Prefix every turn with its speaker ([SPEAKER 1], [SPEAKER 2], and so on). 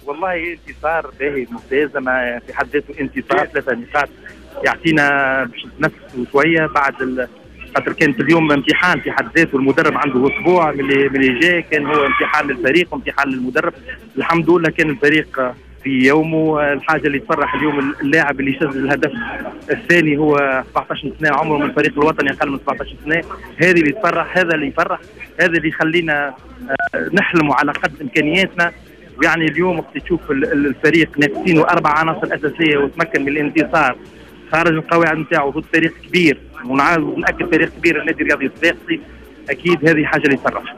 [SPEAKER 1] والله انتصار باهي ممتاز، انا في حد ذاته انتصار 3 نقاط يعطينا باش نتنفسوا شويه بعد خاطر كانت اليوم امتحان في حد ذاته. المدرب عنده اسبوع من جاي، كان هو امتحان للفريق وامتحان للمدرب. الحمد لله كان الفريق في يومه. الحاجه اللي تفرح اليوم اللاعب اللي سجل الهدف الثاني هو 17 سنه عمره من الفريق الوطني، اقل من 17 سنه. هذه اللي تفرح، هذا اللي يفرح، هذا اللي يخلينا نحلموا على قد امكانياتنا. يعني اليوم وقت تشوف الفريق نافسينه 4 عناصر اساسيه وتمكن من الانتصار خارج القواعد نتاعو ضد فريق كبير، ونعاود ناكد فريق كبير النادي الرياضي الصفاقسي، اكيد هذه حاجه اللي تفرح.